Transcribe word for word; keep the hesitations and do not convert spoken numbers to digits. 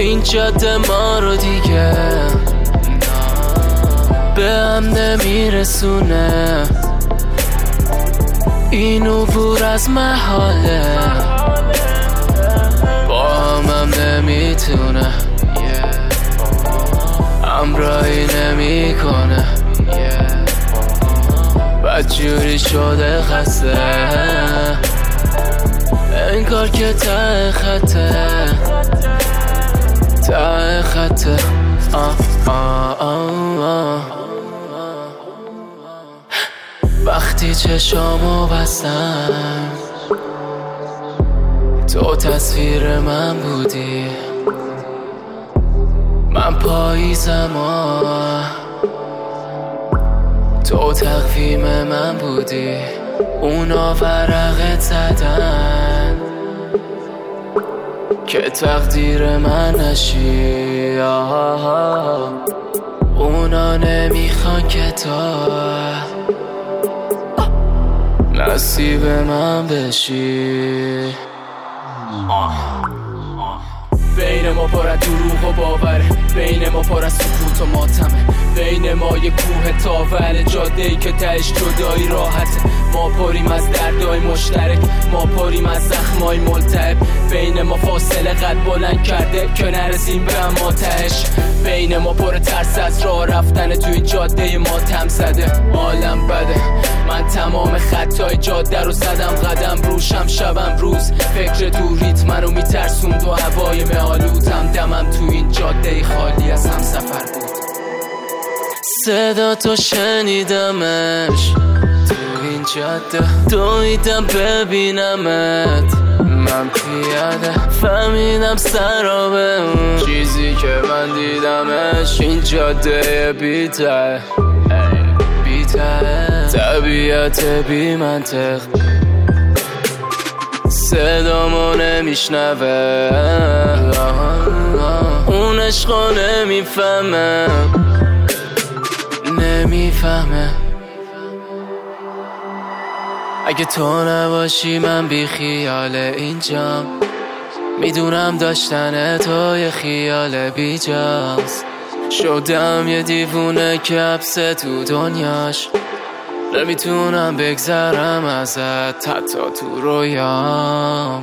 این جاده ما رو دیگه به هم نمیرسونه، این عبور از محاله با هم هم نمیتونه، همراهی نمی کنه، بدجوری شده خسته، انگار که ته خطه ته خطه آه آه آه آه. وقتی چشامو بستم تو تصویر من بودی، من پاییزم آه تو تقویم من بودی، اونا ورقت زدن که تقدیر من نشی، آه اونا نمیخوان که تو نصیب من بشی. بین ما پر از دروغ و باوره، بین ما پر از سکوت و ماتمه، بین ما یه کوه تاوره، جاده‌ای که تهش جدایی راحته، ما پریم از دردای مشترک، ما پریم از زخمای ملتهب، بین ما فاصله قد بلند کرده که نرسیم به اما تهش، بین ما پر ترس از راه رفتن توی جاده ماتم زده، عالم بده، من تمام خطای جاده رو زدم قدم روشم شبم روز، فکر دوریت منو میترسوند و هوای آلودم، دمم تو این جاده خالی از هم سفر بود، صدا تو شنیدمش تو این جاده، دویدم ببینمت من پیاده، فهمیدم سرابه اون چیزی که من دیدمش، این جاده بی‌ته بی‌ته طبیعت بی منطق، صدامو نمیشنوه، اون عشقو نمیفهمه نمیفهمه، اگه تو نباشی من بی خیال اینجام، میدونم داشتن تو یه خیال بیجاست، شدم یه دیوونه که حبسه تو دنیاش، نمیتونم بگذرم ازت حتی تو رویام.